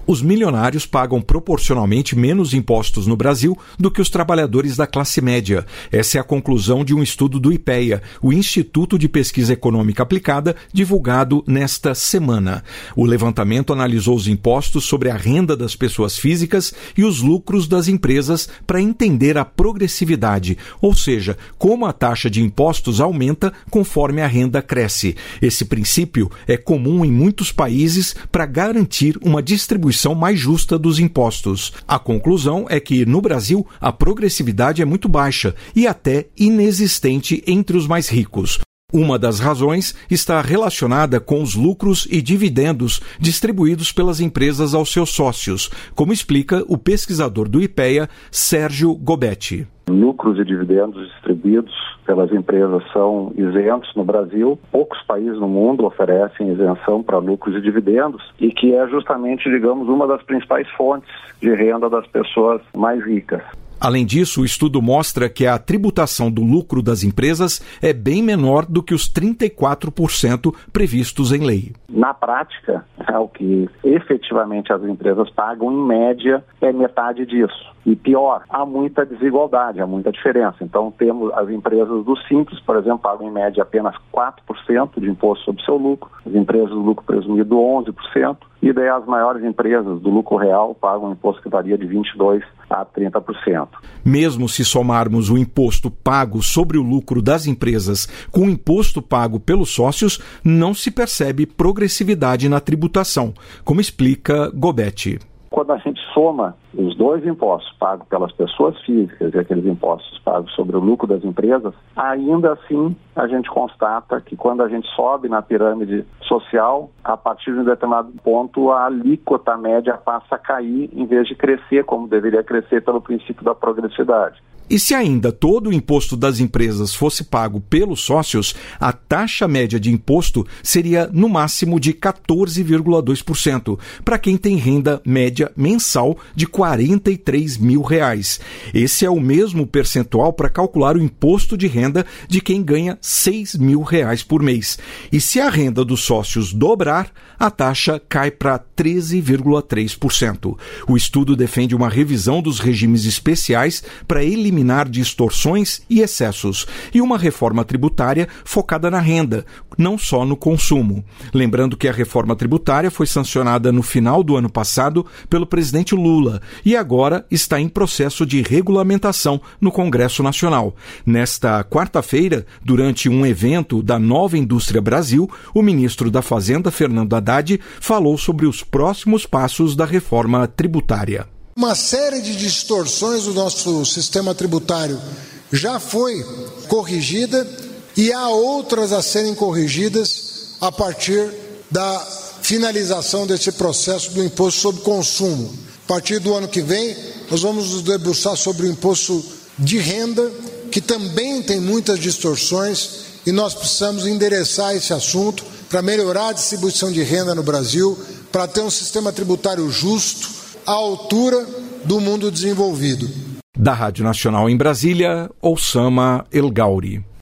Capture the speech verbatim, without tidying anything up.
Os milionários pagam proporcionalmente menos impostos no Brasil do que os trabalhadores da classe média. Essa é a conclusão de um estudo do IPEA, o Instituto de Pesquisa Econômica Aplicada, divulgado nesta semana. O levantamento analisou os impostos sobre a renda das pessoas físicas e os lucros das empresas para entender a progressividade, ou seja, como a taxa de impostos aumenta conforme a renda cresce. Esse princípio é comum em muitos países para garantir uma distribuição mais justa dos impostos. A conclusão é que, no Brasil, a progressividade é muito baixa e até inexistente entre os mais ricos. Uma das razões está relacionada com os lucros e dividendos distribuídos pelas empresas aos seus sócios, como explica o pesquisador do IPEA, Sérgio Gobetti. Lucros e dividendos distribuídos pelas empresas são isentos no Brasil. Poucos países no mundo oferecem isenção para lucros e dividendos e que é justamente, digamos, uma das principais fontes de renda das pessoas mais ricas. Além disso, o estudo mostra que a tributação do lucro das empresas é bem menor do que os trinta e quatro por cento previstos em lei. Na prática, é o que efetivamente as empresas pagam, em média, é metade disso. E pior, há muita desigualdade, há muita diferença. Então, temos as empresas do Simples, por exemplo, pagam em média apenas quatro por cento de imposto sobre seu lucro, as empresas do lucro presumido onze por cento, e daí as maiores empresas do lucro real pagam um imposto que varia de vinte e dois por cento a trinta por cento. Mesmo se somarmos o imposto pago sobre o lucro das empresas com o imposto pago pelos sócios, não se percebe progressividade na tributação, como explica Gobetti. Quando a gente soma os dois impostos pagos pelas pessoas físicas e aqueles impostos pagos sobre o lucro das empresas, ainda assim a gente constata que quando a gente sobe na pirâmide social, a partir de um determinado ponto a alíquota média passa a cair em vez de crescer como deveria crescer pelo princípio da progressividade. E se ainda todo o imposto das empresas fosse pago pelos sócios, a taxa média de imposto seria no máximo de quatorze vírgula dois por cento, para quem tem renda média mensal de quarenta e três mil reais. Esse é o mesmo percentual para calcular o imposto de renda de quem ganha seis mil reais por mês. E se a renda dos sócios dobrar, a taxa cai para treze vírgula três por cento. O estudo defende uma revisão dos regimes especiais para eliminar eliminar distorções e excessos, e uma reforma tributária focada na renda, não só no consumo. Lembrando que a reforma tributária foi sancionada no final do ano passado pelo presidente Lula e agora está em processo de regulamentação no Congresso Nacional. Nesta quarta-feira, durante um evento da Nova Indústria Brasil, o ministro da Fazenda, Fernando Haddad, falou sobre os próximos passos da reforma tributária. Uma série de distorções do nosso sistema tributário já foi corrigida e há outras a serem corrigidas a partir da finalização desse processo do imposto sobre consumo. A partir do ano que vem, nós vamos nos debruçar sobre o imposto de renda, que também tem muitas distorções, e nós precisamos endereçar esse assunto para melhorar a distribuição de renda no Brasil, para ter um sistema tributário justo, à altura do mundo desenvolvido. Da Rádio Nacional em Brasília, Oussama El Gauri.